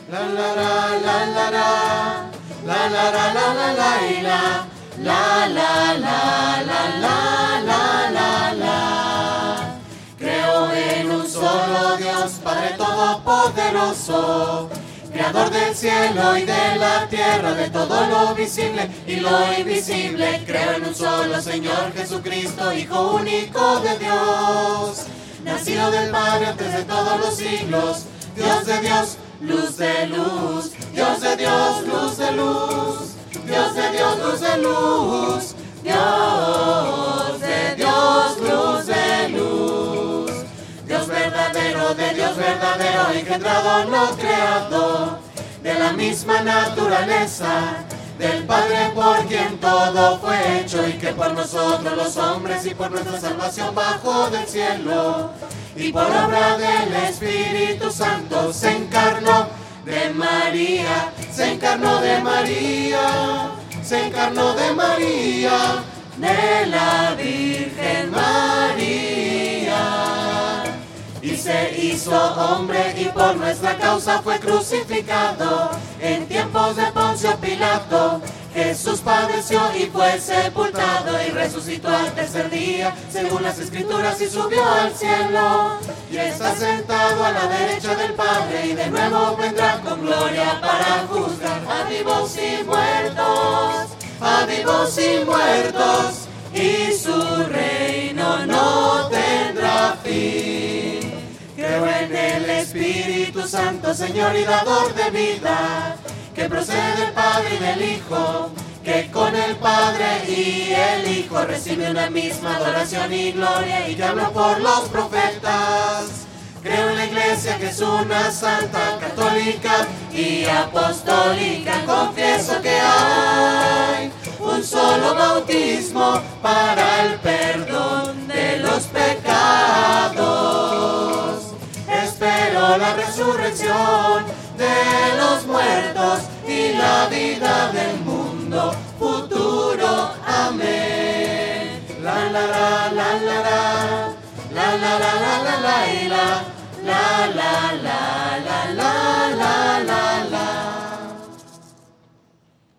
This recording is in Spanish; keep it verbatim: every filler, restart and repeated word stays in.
La la la la la la, la la la la la la y la, la la la la la la la la. Creo en un solo Dios, Padre Todopoderoso, Creador del cielo y de la tierra, de todo lo visible y lo invisible. Creo en un solo Señor Jesucristo, Hijo único de Dios, nacido del Padre antes de todos los siglos, Dios de Dios, luz de luz, Dios de Dios, luz de luz, Dios de Dios, luz de luz, Dios de Dios, luz de luz, Dios verdadero, de Dios verdadero, engendrado, no creado, de la misma naturaleza, del Padre por quien todo fue hecho, y que por nosotros los hombres y por nuestra salvación bajó del cielo, y por obra del Espíritu Santo se encarnó de María, se encarnó de María, se encarnó de María, de la Virgen María, y se hizo hombre y por nuestra causa fue crucificado. En tiempos de Poncio Pilato Jesús padeció y fue sepultado y resucitó al tercer día, según las Escrituras, y subió al cielo, y está sentado a la derecha del Padre, y de nuevo vendrá con gloria para juzgar a vivos y muertos, a vivos y muertos, y su reino no tendrá fin. Creo en el Espíritu Santo, Señor y dador de vida, que procede del Padre y del Hijo, que con el Padre y el Hijo recibe una misma adoración y gloria, y que habló por los profetas. Creo en la Iglesia, que es una santa, católica y apostólica. Confieso que hay un solo bautismo para el perdón de los pecados. Espero la resurrección de los muertos y la vida del mundo futuro. Amén. La la la la la la, la la la la la la y la, la la la la la.